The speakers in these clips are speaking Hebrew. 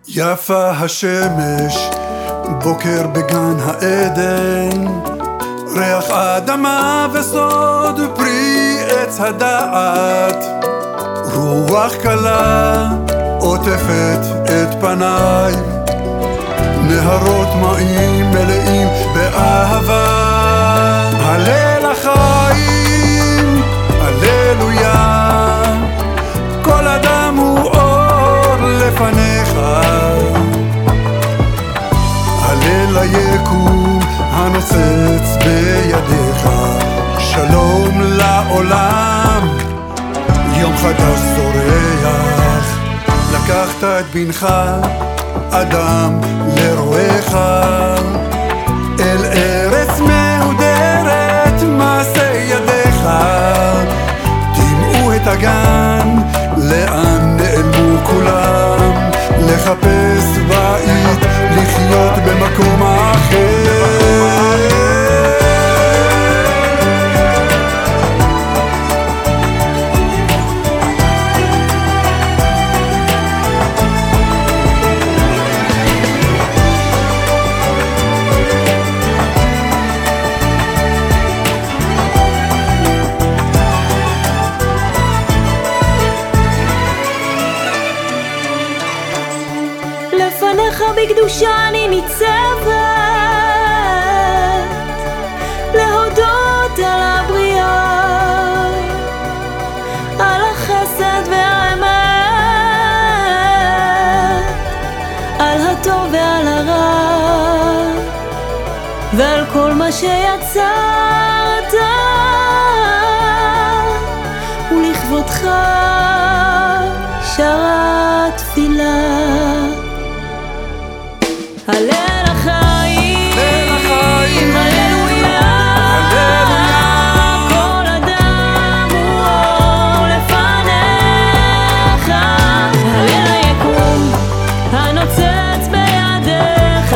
יפה השמש, בוקר בגן העדן, ריח אדמה וסוד פרי עץ הדעת, רוח קלה עוטפת את פניי, נהרות מים מלאים באהבה. הלל החיים, הללויה, כל אדם הוא אור לפניך. הלל היקום הנוצץ בידיך, שלום לעולם, יום חדש זורח. לקחת את בנך אדם לרועך, אל ארץ מהודרת מעשה ידיך. טימאו את הגן, לאן נעלמו כולם? לחפש בית, לחיות במקום אחר. לפניך בקדושה אני ניצבת, להודות על הבריאה, על החסד והאמת, על הטוב ועל הרע, ועל כל מה שיצרת, ולכבודך שרה תפילה. הלל החיים, הללויה, כל אדם הוא אור לפניך. הלל היקום הנוצץ בידיך,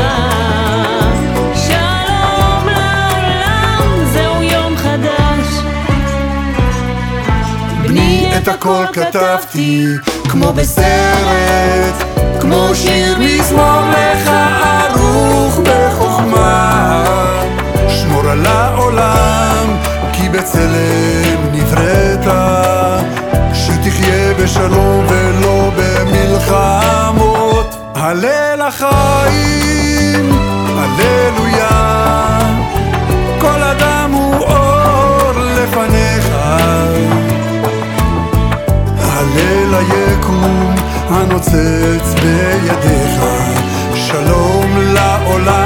שלום לעולם, זהו יום חדש. בני את הכל כתבתי כמו בסרט, כמו שיר מזמור לך ערוך בחוכמה. שמור על העולם כי בצלם נבראת, שתחיה בשלום ולא במלחמות. הלל החיים, הללויה, כל אדם הוא אור לפניך. הלל היקום הנוצץ בידיך, שלום לעולם.